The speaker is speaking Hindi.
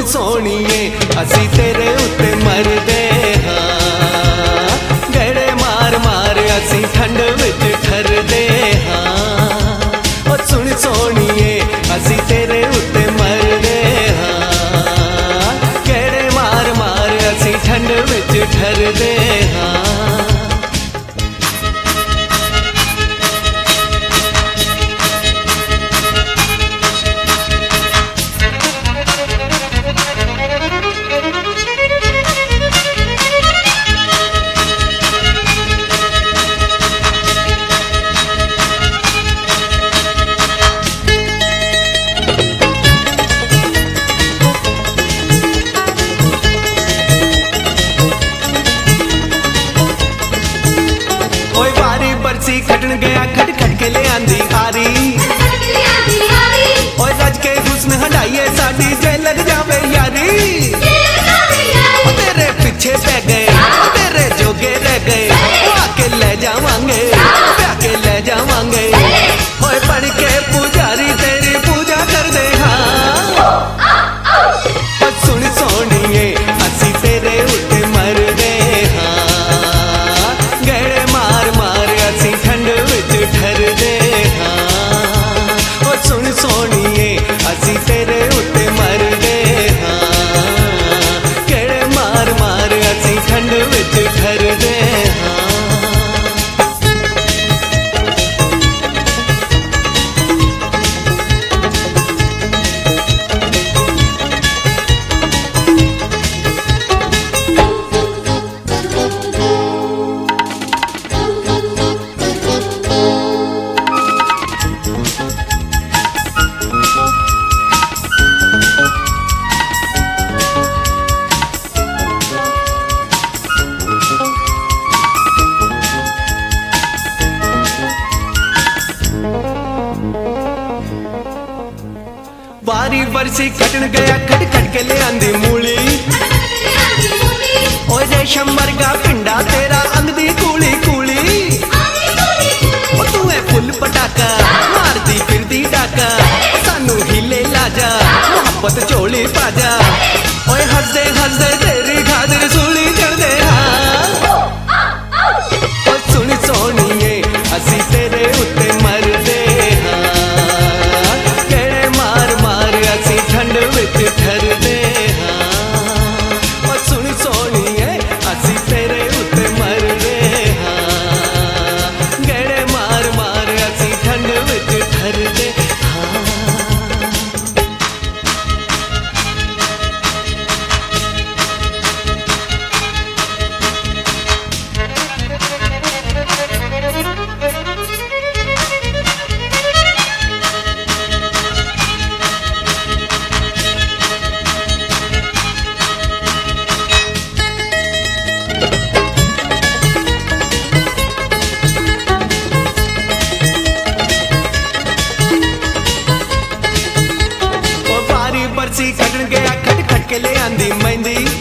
सोहणीए असी तेरे उत्ते मरदे हाँ, गड़े मार मार असी ठंड विच ठरदे हाँ। ओ सुन सोहणीए असी तेरे उत्ते मरदे हाँ, गड़े मार मार असी ठंड विच ठरदे हाँ। बरसी खटन गया खट खट के ले आंदी आरी, और रज के हुस्न हटाइए साडी जे लग जावे यारी। तेरे पीछे पै गए तेरे जोगे रह गए, आके ले जावांगे प्याके ले जावांगे। ओए पढ़ के पुजारी तेरी पूजा कर दे हाँ। सुन सोहणीए असी तेरे उत्ते मरदे हाँ, गड़े मार मार असी ठंड विच ठरदे हाँ। ओ सुन सोहणीए असी तेरे उत्ते मरदे हाँ, गड़े मार मार असी ठंड विच ठरदे हाँ। बारी बरसी खटन गया खट खट के ले आंदी मूली, ओ रेशम वर्गा पिंडा तेरा अंग दी कूली कूली। ओ तू है फुल पटाका मारदी फिरदी डाका, सानू हिले लाजा मोहब्बत चोली पाजा। ओए हंसदे हंसदे तेरी खातिर सूली चढ़दे हाँ। ओ सुन सोहणीए असी तेरे उत्ते मरदे हाँ, गड़े मार मार असी ठंड विच ठरदे हाँ। ओ सुन सोहणीए असी तेरे उत्ते मरदे हाँ, गड़े मार मार असी ठंड विच ठरदे हाँ। बरसी खटन गया खट खट के ले आंदी मेहंदी,